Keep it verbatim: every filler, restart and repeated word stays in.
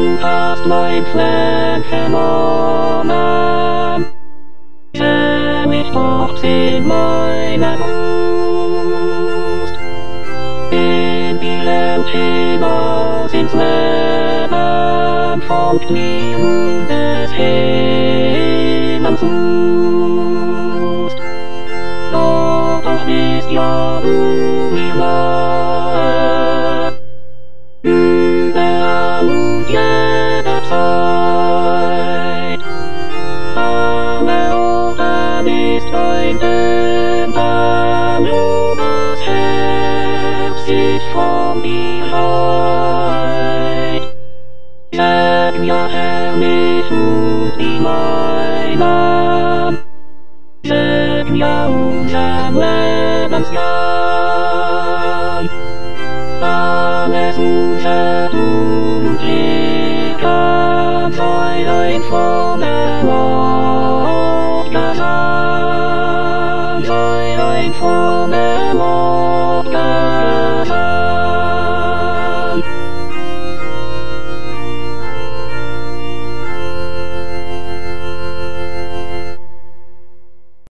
du hast mein Fleck vernommen. Schau ich dort in meine Brust, in die Laut hinaus ins Leben, folgt mir nun des Himmels Lust. Doch, doch bist ja du mir nahe, überall und jederzeit. Alle Orten ist dein Tempel, wo das Herz sich von dir leiht. Sag mir, herrlich und die meinen, sag mir unseren Lebensgang, alles unser Du.